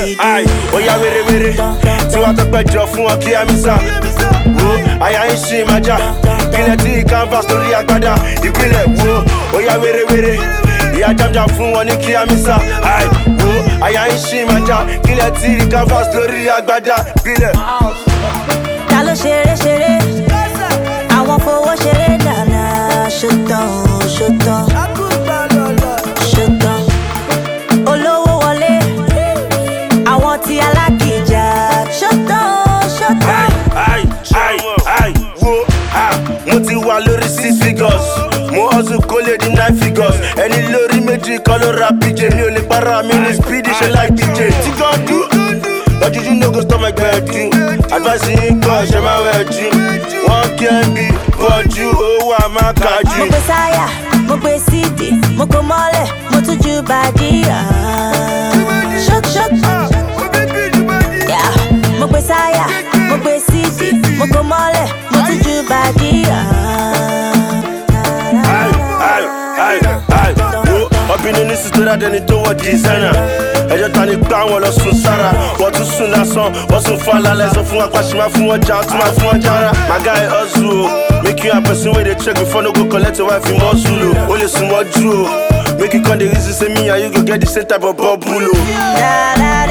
Aye, oya were. Tí wàá tọpẹ́ jọ fún wọn kí á mi sá. Wo, àyà ń ṣì máa já. Kílẹ̀ tí canvas lórí agbádá. Ìpínlẹ̀ wo, oya were. Ìyá jamja fún wọn ní kí á mi sá. Aye, wo, àyà ń ṣì máa já. Kílẹ̀ tí canvas lórí agbádá. Ìpínlẹ̀. Ta ló ṣeré? Àwọn fowó ṣeré dáná. Ṣòtàn. Olówó wọlé. Àwọn tí alákìjà. Ṣòtàn. Aye, wo, mo ti wà lórí 6 figures. Mo hustle kó lè di 9 figures. Ẹni lórí méjì kan ló ra PJ. Mi ò lè para mi ní speedy ṣe like DJ. Tí kan dú, lọ́jọ́jú no go stop my gbẹ̀dú. Advice yín kan ṣe máa wẹ̀ jù. Wọ́n kí ẹ bí bọ́jú owó àmàkájú. Mo gbé sáyà, mo gbé sídì, mo kò mọ́lẹ̀, mo tún ju bàdí. Ṣók. Mo gbé sáyà, mo gbé sídì, mo kò mọ́lẹ̀, mo tún ju bàdí. Obìnrin ní sísúra dẹni tó wọ dìsáínà. Ẹjọ́ ta ni gbá wọn lọ sùn sára. Wọ́n tún sùn lásán, wọ́n sùn fún alálẹ̀. Sọ fún apàṣẹ máa fún wọn jà, tún máa fún wọn jára. My guy hustle o, make you a person wey dey check before no go collect your wife in muscle o. O lè sùn mọ́jú o, make you come dey reason say me and you go get the same type of bubble o.